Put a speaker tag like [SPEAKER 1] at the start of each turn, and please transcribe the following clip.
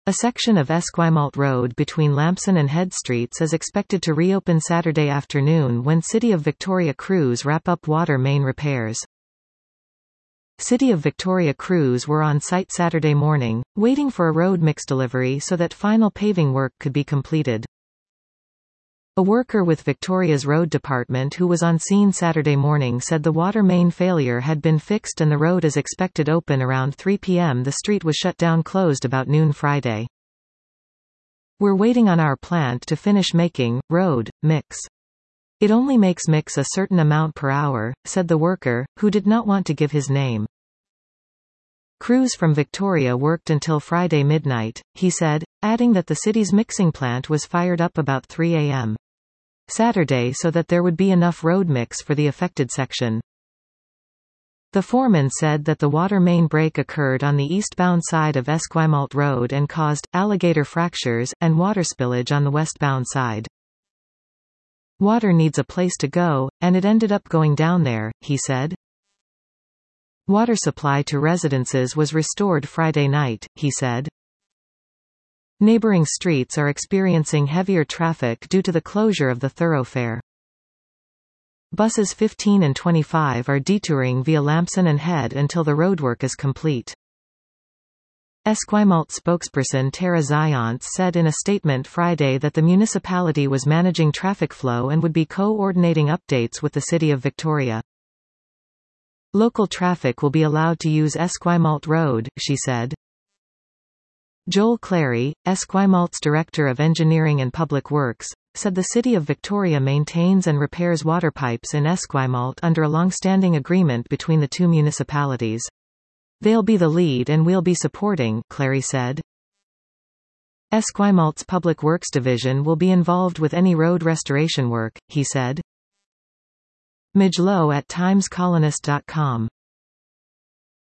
[SPEAKER 1] A section of Esquimalt Road between Lamson and Head Streets is expected to reopen Saturday afternoon when City of Victoria crews wrap up water main repairs. City of Victoria crews were on site Saturday morning, waiting for a road mix delivery so that final paving work could be completed. A worker with Victoria's road department who was on scene Saturday morning said the water main failure had been fixed and the road is expected open around 3 p.m. The street was shut down closed about noon Friday. We're waiting on our plant to finish making road mix. It only makes mix a certain amount per hour, said the worker, who did not want to give his name. Crews from Victoria worked until Friday midnight, he said, adding that the city's mixing plant was fired up about 3 a.m. Saturday so that there would be enough road mix for the affected section. The foreman said that the water main break occurred on the eastbound side of Esquimalt Road and caused alligator fractures and water spillage on the westbound side. Water needs a place to go, and it ended up going down there, he said. Water supply to residences was restored Friday night, he said. Neighboring streets are experiencing heavier traffic due to the closure of the thoroughfare. Buses 15 and 25 are detouring via Lamson and Head until the roadwork is complete. Esquimalt spokesperson Tara Ziance said in a statement Friday that the municipality was managing traffic flow and would be coordinating updates with the City of Victoria. Local traffic will be allowed to use Esquimalt Road, she said. Joel Clary, Esquimalt's Director of Engineering and Public Works, said the City of Victoria maintains and repairs water pipes in Esquimalt under a long-standing agreement between the two municipalities. They'll be the lead and we'll be supporting, Clary said. Esquimalt's Public Works Division will be involved with any road restoration work, he said. Midge Lowe at timescolonist.com